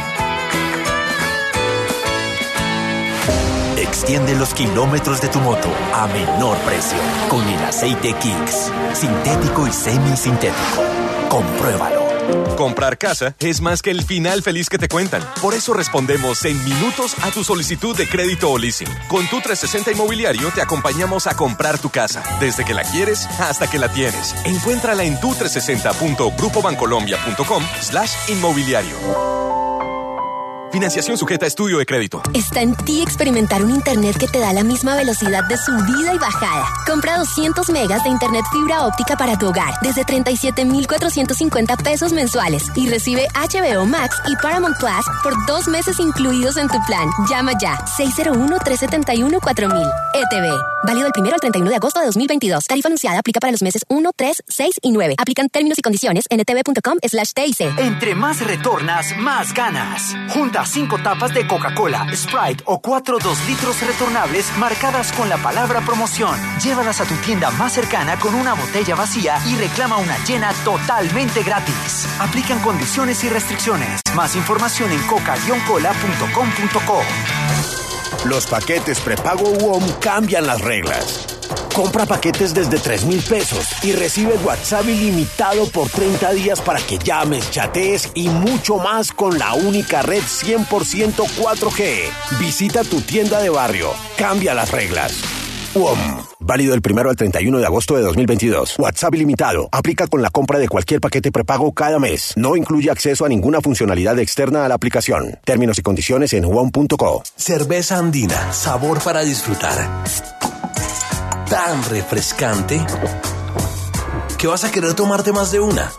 Extiende los kilómetros de tu moto a menor precio con el aceite Kicks, sintético y semisintético. Compruébalo. Comprar casa es más que el final feliz que te cuentan. Por eso respondemos en minutos a tu solicitud de crédito o leasing. Con tu trescientos sesenta Inmobiliario te acompañamos a comprar tu casa, desde que la quieres hasta que la tienes. Encuéntrala en tu trescientos sesenta punto grupo bancolombia punto com slash inmobiliario. Financiación sujeta a estudio de crédito. Está en ti experimentar un internet que te da la misma velocidad de subida y bajada. Compra doscientos megas de internet fibra óptica para tu hogar desde treinta y siete mil cuatrocientos cincuenta pesos mensuales y recibe H B O Max y Paramount Plus por dos meses incluidos en tu plan. Llama ya seis cero uno, tres siete uno, cuatro mil. E T V. Válido del primero al treinta y uno de agosto de dos mil veintidós. Tarifa anunciada aplica para los meses uno, tres, seis y nueve. Aplican términos y condiciones en etv punto com slash T I C. Entre más retornas, más ganas. Junta cinco tapas de Coca-Cola, Sprite o cuatro dos litros retornables marcadas con la palabra promoción. Llévalas a tu tienda más cercana con una botella vacía y reclama una llena totalmente gratis. Aplican condiciones y restricciones. Más información en coca guion cola punto com punto co. Los paquetes prepago U O M cambian las reglas. Compra paquetes desde tres mil pesos y recibe WhatsApp ilimitado por treinta días para que llames, chatees y mucho más con la única red cien por ciento cuatro G. Visita tu tienda de barrio. Cambia las reglas. U O M. Válido del primero al treinta y uno de agosto de dos mil veintidós. WhatsApp ilimitado. Aplica con la compra de cualquier paquete prepago cada mes. No incluye acceso a ninguna funcionalidad externa a la aplicación. Términos y condiciones en u o m punto co. Cerveza Andina. Sabor para disfrutar. Tan refrescante que vas a querer tomarte más de una.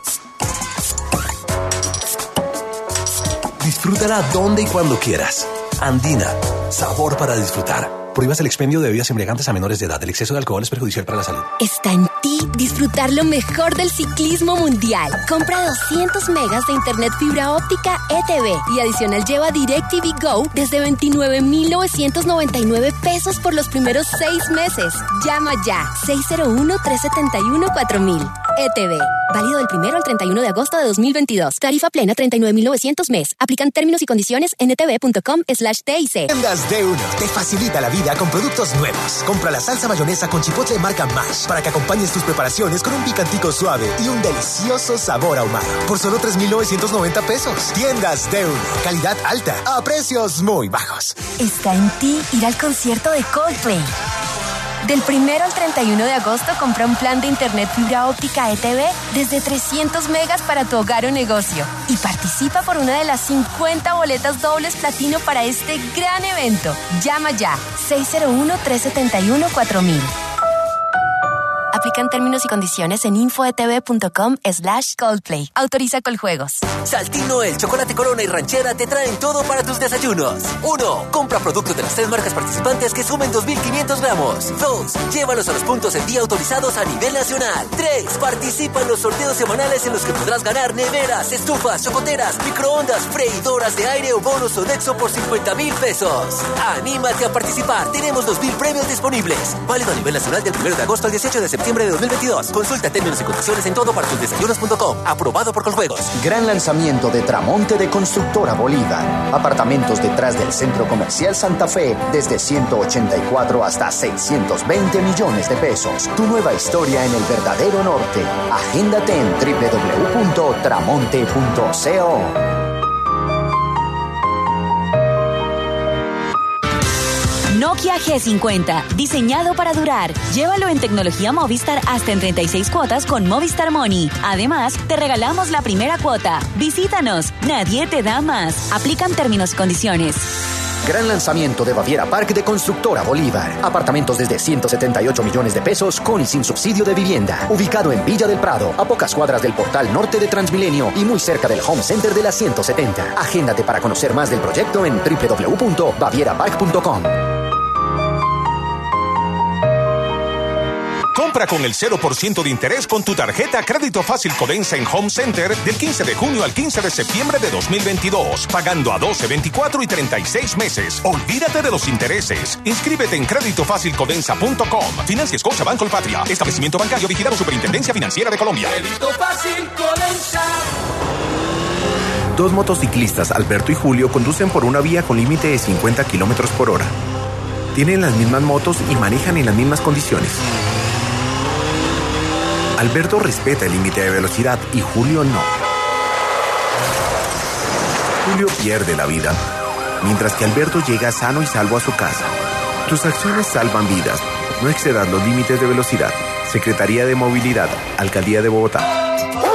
Disfrútala donde y cuando quieras. Andina, sabor para disfrutar. Prohíbas el expendio de bebidas embriagantes a menores de edad. El exceso de alcohol es perjudicial para la salud. Está en ti disfrutar lo mejor del ciclismo mundial. Compra doscientos megas de internet fibra óptica E T V y adicional lleva DirecTV Go desde veintinueve mil novecientos noventa y nueve pesos por los primeros seis meses. Llama ya seis cero uno, tres siete uno, cuatro mil. E T V. Válido del primero al treinta y uno de agosto de dos mil veintidós. Tarifa plena treinta y nueve mil novecientos mes. Aplican términos y condiciones en etv punto com slash T I C. Tiendas D uno te facilita la vida con productos nuevos. Compra la salsa mayonesa con chipotle marca Mash para que acompañes tus preparaciones con un picantico suave y un delicioso sabor ahumado. Por solo tres mil novecientos noventa pesos. Tiendas D uno. Calidad alta a precios muy bajos. Está en ti ir al concierto de Coldplay. Del primero al treinta y uno de agosto compra un plan de internet fibra óptica E T V desde trescientos megas para tu hogar o negocio y participa por una de las cincuenta boletas dobles platino para este gran evento. Llama ya seis cero uno, tres siete uno, cuatro mil. Aplican términos y condiciones en infoetv punto com slash Coldplay. Autoriza Coljuegos. Saltino, el chocolate Corona y Ranchera te traen todo para tus desayunos. Uno, compra productos de las tres marcas participantes que sumen dos mil quinientos gramos. Dos, llévalos a los puntos en día autorizados a nivel nacional. Tres, participa en los sorteos semanales en los que podrás ganar neveras, estufas, chocoteras, microondas, freidoras de aire o bonos Sodexo por cincuenta mil pesos. Anímate a participar. Tenemos dos mil premios disponibles. Válido a nivel nacional del primero de agosto al dieciocho de septiembre. septiembre de dos mil veintidós. Consulta términos y condiciones en todo para tus desayunos punto com. Aprobado por Coljuegos. Gran lanzamiento de Tramonte de Constructora Bolívar. Apartamentos detrás del Centro Comercial Santa Fe desde ciento ochenta y cuatro hasta seiscientos veinte millones de pesos. Tu nueva historia en el verdadero norte. Agéndate en doble u doble u doble u punto tramonte punto co. Nokia G cincuenta, diseñado para durar. Llévalo en tecnología Movistar hasta en treinta y seis cuotas con Movistar Money. Además, te regalamos la primera cuota. Visítanos, nadie te da más. Aplican términos y condiciones. Gran lanzamiento de Baviera Park de Constructora Bolívar. Apartamentos desde ciento setenta y ocho millones de pesos con y sin subsidio de vivienda. Ubicado en Villa del Prado, a pocas cuadras del portal norte de Transmilenio y muy cerca del Home Center de la ciento setenta. Agéndate para conocer más del proyecto en doble u doble u doble u punto baviera park punto com. Compra con el cero por ciento de interés con tu tarjeta Crédito Fácil Codensa en Home Center del quince de junio al quince de septiembre de dos mil veintidós, pagando a doce, veinticuatro y treinta y seis meses. Olvídate de los intereses. Inscríbete en crédito fácil codensa punto com. Financia Scotiabank Colpatria. Establecimiento bancario vigilado Superintendencia Financiera de Colombia. Crédito Fácil Codensa. Dos motociclistas, Alberto y Julio, conducen por una vía con límite de cincuenta kilómetros por hora. Tienen las mismas motos y manejan en las mismas condiciones. Alberto respeta el límite de velocidad y Julio no. Julio pierde la vida, mientras que Alberto llega sano y salvo a su casa. Tus acciones salvan vidas. No excedas los límites de velocidad. Secretaría de Movilidad, Alcaldía de Bogotá.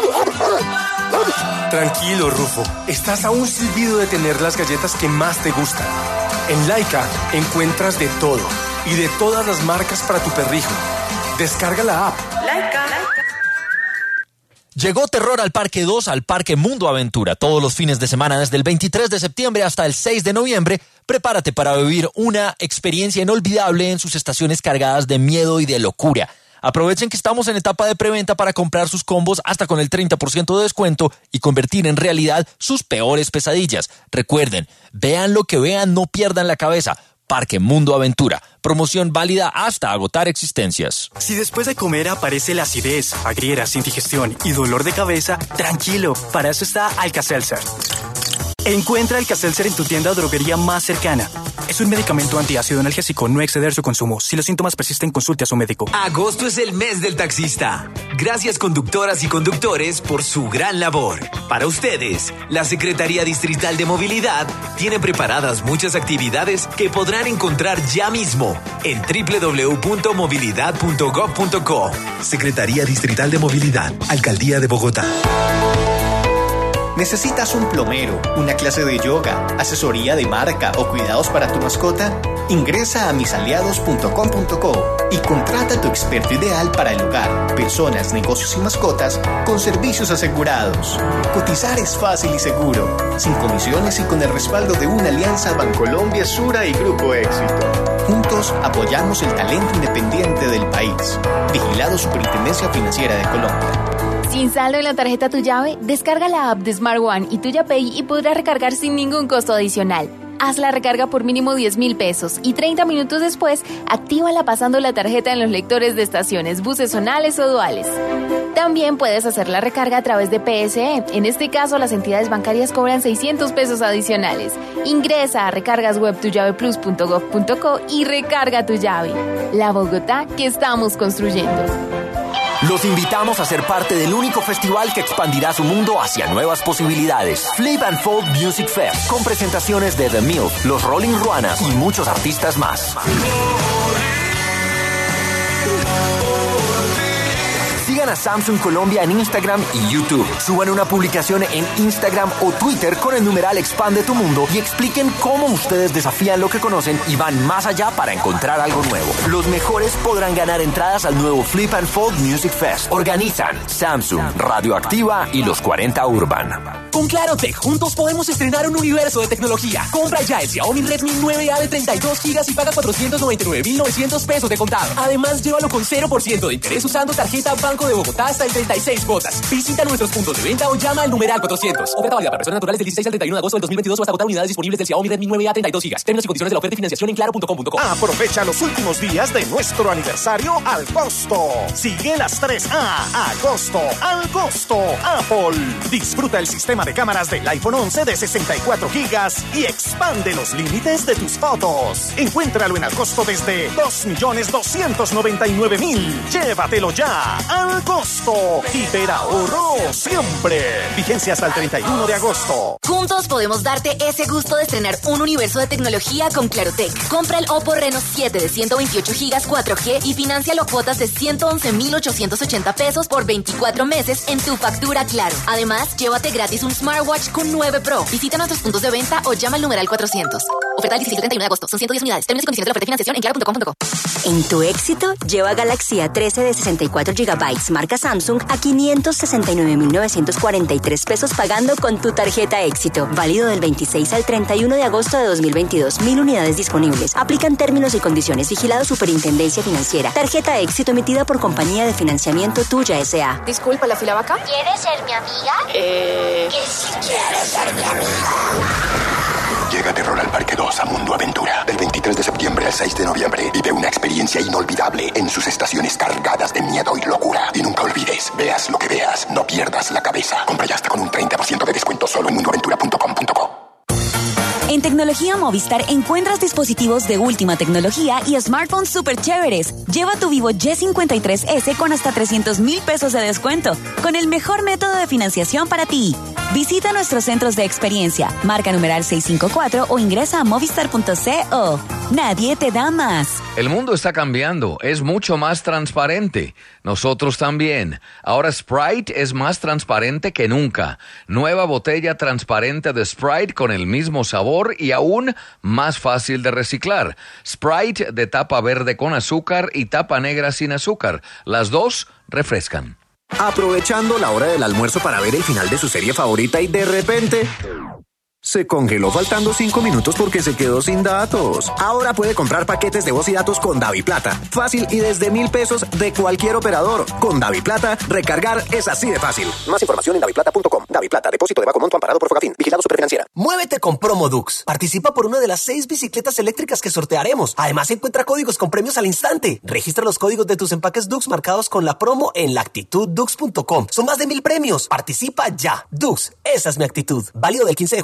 Tranquilo, Rufo. Estás a un silbido de tener las galletas que más te gustan. En Laika encuentras de todo y de todas las marcas para tu perrijo. Descarga la app. Laika. Llegó terror al Parque dos, al Parque Mundo Aventura. Todos los fines de semana, desde el veintitrés de septiembre hasta el seis de noviembre, prepárate para vivir una experiencia inolvidable en sus estaciones cargadas de miedo y de locura. Aprovechen que estamos en etapa de preventa para comprar sus combos hasta con el treinta por ciento de descuento y convertir en realidad sus peores pesadillas. Recuerden, vean lo que vean, no pierdan la cabeza. Parque Mundo Aventura. Promoción válida hasta agotar existencias. Si después de comer aparece la acidez, agrieras, indigestión y dolor de cabeza, tranquilo, para eso está Alka-Seltzer. Encuentra Alka-Seltzer en tu tienda o droguería más cercana. Es un medicamento antiácido analgésico, no exceder su consumo. Si los síntomas persisten, consulte a su médico. Agosto es el mes del taxista. Gracias, conductoras y conductores, por su gran labor. Para ustedes, la Secretaría Distrital de Movilidad tiene preparadas muchas actividades que podrán encontrar ya mismo en doble u doble u doble u punto movilidad punto gob punto co. Secretaría Distrital de Movilidad, Alcaldía de Bogotá. ¿Necesitas un plomero, una clase de yoga, asesoría de marca o cuidados para tu mascota? Ingresa a mis aliados punto com punto co y contrata a tu experto ideal para el hogar, personas, negocios y mascotas con servicios asegurados. Cotizar es fácil y seguro, sin comisiones y con el respaldo de una alianza Bancolombia, Sura y Grupo Éxito. Juntos apoyamos el talento independiente del país. Vigilado Superintendencia Financiera de Colombia. Sin saldo en la tarjeta Tu Llave, descarga la app de Smart One y Tuya Pay y podrás recargar sin ningún costo adicional. Haz la recarga por mínimo diez mil pesos y treinta minutos después, actívala pasando la tarjeta en los lectores de estaciones, buses zonales o duales. También puedes hacer la recarga a través de P S E. En este caso, las entidades bancarias cobran seiscientos pesos adicionales. Ingresa a recargas web tu llave plus punto gob punto co y recarga tu llave. La Bogotá que estamos construyendo. Los invitamos a ser parte del único festival que expandirá su mundo hacia nuevas posibilidades. Flip and Fold Music Fest, con presentaciones de The Milk, los Rolling Ruanas y muchos artistas más. Sigan a Samsung Colombia en Instagram y YouTube. Suban una publicación en Instagram o Twitter con el numeral Expande tu Mundo y expliquen cómo ustedes desafían lo que conocen y van más allá para encontrar algo nuevo. Los mejores podrán ganar entradas al nuevo Flip and Fold Music Fest. Organizan Samsung, Radioactiva y los cuarenta Urban. Con Clarotech, juntos podemos estrenar un universo de tecnología. Compra ya el Xiaomi Redmi nueve A de treinta y dos gigas y paga cuatrocientos noventa y nueve mil novecientos pesos de contado. Además, llévalo con cero por ciento de interés usando tarjeta Banco de Bogotá hasta en treinta y seis cuotas. Visita nuestros puntos de venta o llama al numeral cuatrocientos. Oferta válida para personas naturales del dieciséis al treinta y uno de agosto del dos mil veintidós o hasta agotar unidades disponibles del Xiaomi Redmi nueve A treinta y dos gigas. Términos y condiciones de la oferta y financiación en claro punto com punto co. Aprovecha los últimos días de nuestro aniversario al costo. Sigue las tres A. Agosto al costo. Apple. Disfruta el sistema de cámaras del iPhone once de sesenta y cuatro gigas y expande los límites de tus fotos. Encuéntralo en al costo desde dos millones doscientos noventa y nueve mil. Llévatelo ya al costo. Hiperahorro siempre. Vigencia hasta el treinta y uno de agosto. Juntos podemos darte ese gusto de estrenar un universo de tecnología con Clarotec. Compra el Oppo Reno siete de ciento veintiocho gigas cuatro G y financialo a cuotas de ciento once mil ochocientos ochenta pesos por veinticuatro meses en tu factura Claro. Además, llévate gratis un smartwatch con nueve Pro. Visita nuestros puntos de venta o llama al numeral cuatrocientos. Oferta del dieciséis al treinta y uno de agosto. Son ciento diez unidades. Términos y condiciones de la oferta y financiación en claro punto com punto co. En tu éxito, lleva Galaxy A trece de sesenta y cuatro gigabytes marca Samsung a quinientos sesenta y nueve mil novecientos cuarenta y tres pesos pagando con tu tarjeta Éxito. Válido del veintiséis al treinta y uno de agosto de dos mil veintidós. Mil unidades disponibles. Aplican términos y condiciones. Vigilado Superintendencia Financiera. Tarjeta Éxito emitida por Compañía de Financiamiento Tuya S A. Disculpa, ¿la fila va acá? ¿Quieres ser mi amiga? Eh... Que si quieres ser mi amiga. Llega Terror al Parque dos a Mundo Aventura. Del veintitrés de septiembre al seis de noviembre. Vive una experiencia inolvidable en sus estaciones cargadas de miedo y locura. Y nunca olvides, veas lo que veas, no pierdas la cabeza. Compra ya hasta con un treinta por ciento de descuento solo en mundo aventura punto com punto co. En Tecnología Movistar encuentras dispositivos de última tecnología y smartphones súper chéveres. Lleva tu Vivo Y cincuenta y tres ese con hasta trescientos mil pesos de descuento, con el mejor método de financiación para ti. Visita nuestros centros de experiencia, marca numeral seiscientos cincuenta y cuatro o ingresa a movistar punto co. Nadie te da más. El mundo está cambiando, es mucho más transparente. Nosotros también. Ahora Sprite es más transparente que nunca. Nueva botella transparente de Sprite con el mismo sabor y aún más fácil de reciclar. Sprite de tapa verde con azúcar y tapa negra sin azúcar. Las dos refrescan. Aprovechando la hora del almuerzo para ver el final de su serie favorita y de repente se congeló faltando cinco minutos porque se quedó sin datos. Ahora puede comprar paquetes de voz y datos con DaviPlata. Fácil y desde mil pesos de cualquier operador. Con DaviPlata, recargar es así de fácil. Más información en daviplata punto com. DaviPlata, depósito de bajo monto amparado por Fogafín. Vigilado Superfinanciera. Muévete con Promodux. Participa por una de las seis bicicletas eléctricas que sortearemos. Además, encuentra códigos con premios al instante. Registra los códigos de tus empaques Dux marcados con la promo en la actitud dux punto com. Son más de mil premios. Participa ya. Dux, esa es mi actitud. Válido del quince de